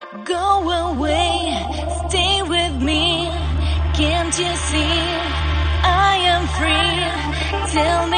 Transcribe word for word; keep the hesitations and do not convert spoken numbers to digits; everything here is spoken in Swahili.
Go away, stay with me. Can't you see I am free? Tell